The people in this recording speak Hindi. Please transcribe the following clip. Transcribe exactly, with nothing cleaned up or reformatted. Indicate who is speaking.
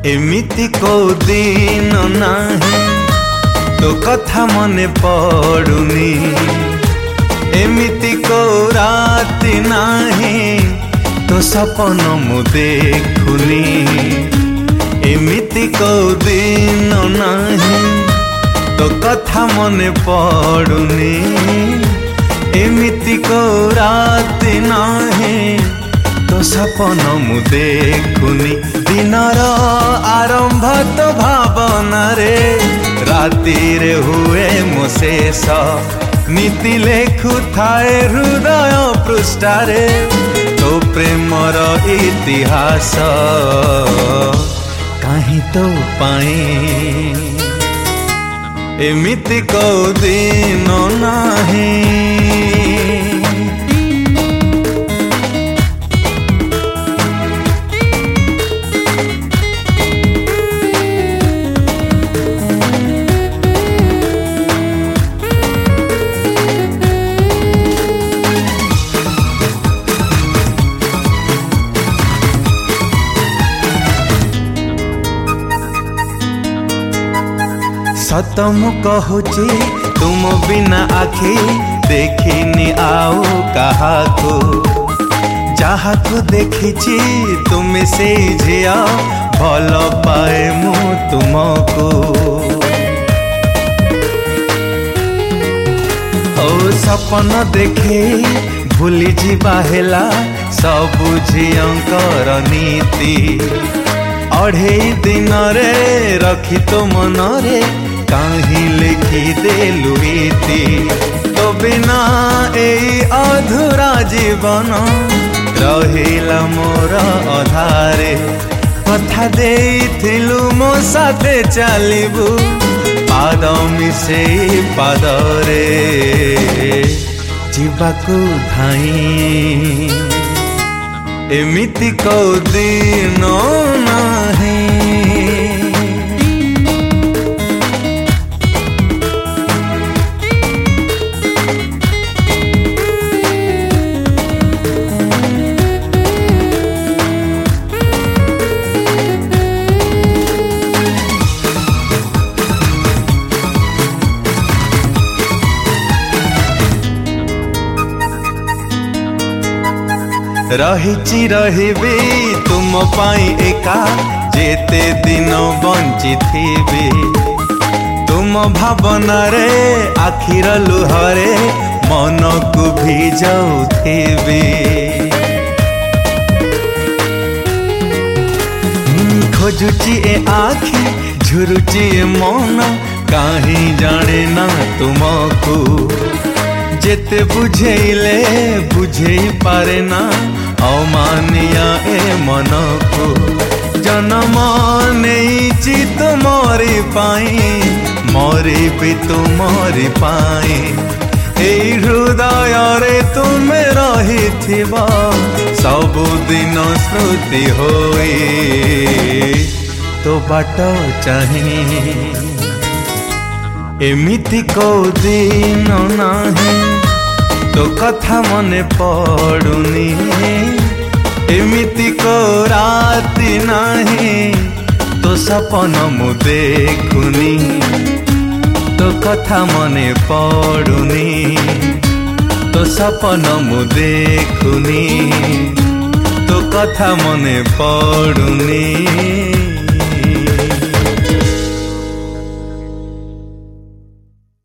Speaker 1: एमिति को दिन नाही तो कथा मने पड़ुनी, एमिति को राति नाही तो सपन मु देखुनी, एमिति को दिन नाही तो कथा मने पड़ुनी, एमिति को राति नाही तो सपन मु देखुनी। दिनर आरंभ तो भावना रे, राति रे हुए मो शेष, नीति लेखु थाए हृदय पृष्ठारे तो प्रेमर इतिहास कहीं तो पाए, एमिति को दिन नाही। सतम कहूची तुम बिना आखि देखिनी आउ काहाको, जहाको देखिची तुम से झिया भल पाए मु तुमको। ओ सपन देखे भूली जीवा हेला सबु झियंकर नीति, अढ़े दिन रे रखी तो मन रे कहीं लिखी देलु इति, तो बिना एई अधूरा जीवन रहिला मोर अधारे। कथा देइथिलु मो साथे चलिबु पाद मिसे पादरे जीवाकु धाई, एमिति को दिन नाही। रहिची रहिबी तुम पाई एका जेते दिन बंची थीबी, तुम भावना रे आखिर लुहरे मन को भी जाउथीबी। खोजुची ए आखि झुरुची ए मन कहीं जाने ना तुमको, जेते बुझेले बुझे पारे ना अमानिया ए मन को। जन्म नहीं तुमरी पाई मरी भी तुमरी पाई, ए हृदय रे तुमे रही सबुदिन स्मृति होई तो बाट चाहे, एमिति को दिन नाही तो कथा मने पड़ुनी, एमिति को राति नाही तो सपन मु देखुनी, तो कथा मने पड़ुनी तो सपन मु देखुनी, तो कथा मने पड़ुनी।